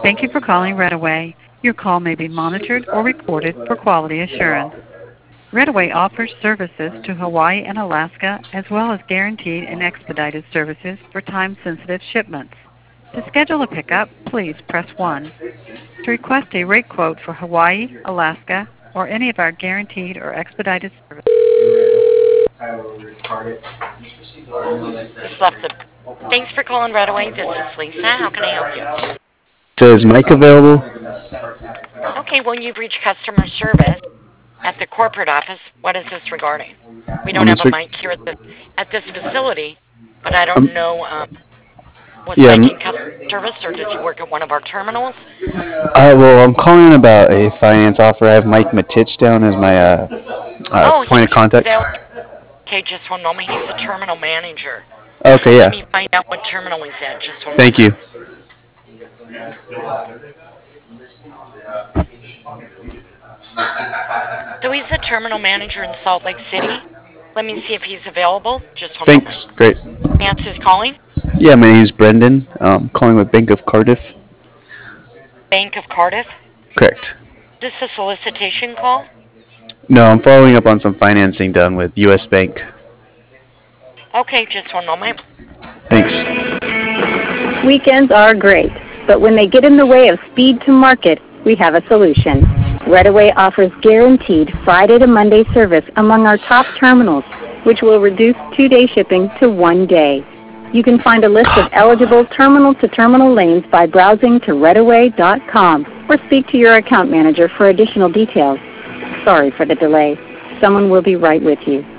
Thank you for calling Redaway. Your call may be monitored or recorded for quality assurance. Redaway offers services to Hawaii and Alaska, as well as guaranteed and expedited services for time-sensitive shipments. To schedule a pickup, please press 1. To request a rate quote for Hawaii, Alaska, or any of our guaranteed or expedited services. Thanks for calling Redaway. This is Lisa. How can I help you? So is Mike available? Okay, well, you've reached customer service at the corporate office. What is this regarding? We don't have a mic here at this facility, but I don't know. Was Mike in customer service, or does he work at one of our terminals? Well, I'm calling about a finance offer. I have Mike Matich down as my point of contact. Okay, just one moment. He's the terminal manager. Okay, so yeah. Let me find out what terminal he's at. Just one Thank moment. you. So he's the terminal manager in Salt Lake City. Let me see if he's available. Just one Thanks. moment. Great. Nance is calling. Yeah, my name is Brendan. Calling with Bank of Cardiff. Bank of Cardiff. Correct. Is this a solicitation call? No, I'm following up on some financing done with U.S. Bank. Okay, just one moment. Thanks. Weekends are great, but when they get in the way of speed to market, we have a solution. Redaway offers guaranteed Friday to Monday service among our top terminals, which will reduce 2-day shipping to 1 day. You can find a list of eligible terminal-to-terminal lanes by browsing to redaway.com or speak to your account manager for additional details. Sorry for the delay. Someone will be right with you.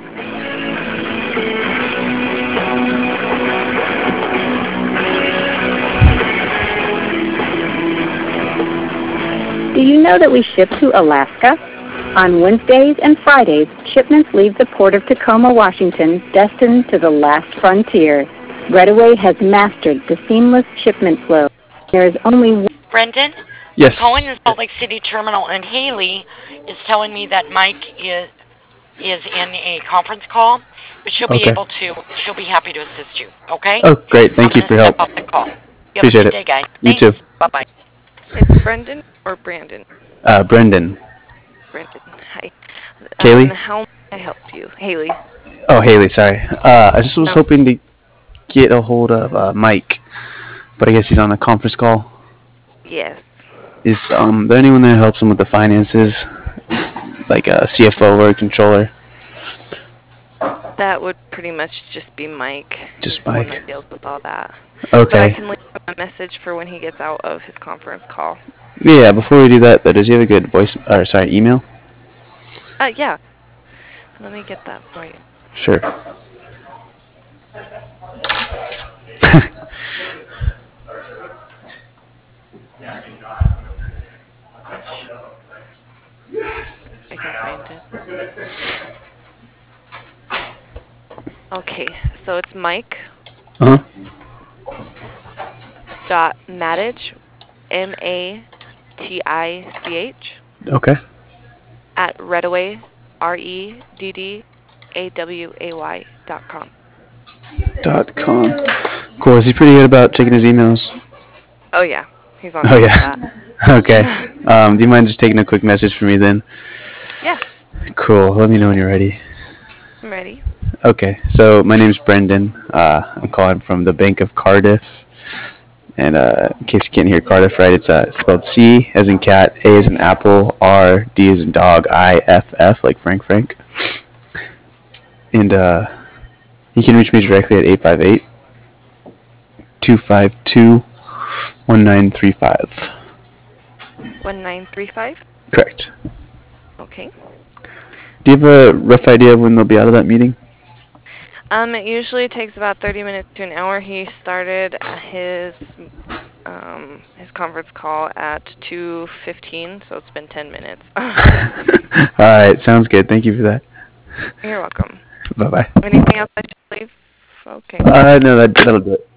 Do you know that we ship to Alaska? On Wednesdays and Fridays, shipments leave the port of Tacoma, Washington, destined to the last frontier. Redaway has mastered the seamless shipment flow. There is only one... Brendan? Yes. I'm calling the Salt Lake City terminal, and Haley is telling me that Mike is in a conference call, but she'll be she'll be happy to assist you, okay? Oh, great. Thank you for your help. Step off the call. You Appreciate have a good day, guys. You too. Bye-bye. It's Brendan or Brandon? Brendan. Brendan, hi. Kaylee? How may I help you? Haley. Oh, Haley, sorry. I just was hoping to get a hold of Mike, but I guess he's on a conference call. Yes. Is there anyone that helps him with the finances, like a CFO or a controller? That would pretty much just be Mike. Just He's Mike. The one that deals with all that. Okay. But I can leave him a message for when he gets out of his conference call. Yeah, before we do that, does he have a good email? Yeah. Let me get that for you. Sure. I can find it. Okay, so it's Mike. .Matich, MATICH. Okay. At Redaway, REDDAWAY.com. .com. Cool. Is he pretty good about checking his emails? Oh yeah, he's on. Oh yeah. That. Okay. Do you mind just taking a quick message for me then? Yeah. Cool. Let me know when you're ready. I'm ready. Okay. So my name's Brendan. I'm calling from the Bank of Cardiff. And in case you can't hear Cardiff right, it's spelled C as in cat, A as in apple, R, D as in dog, I, F, F, like Frank. And you can reach me directly at 858-252-1935. 1935? Correct. Okay. Do you have a rough idea of when they'll be out of that meeting? It usually takes about 30 minutes to an hour. He started his conference call at 2:15, so it's been 10 minutes. All right, sounds good. Thank you for that. You're welcome. Bye-bye. Anything else I should leave? Okay. No, that'll do it.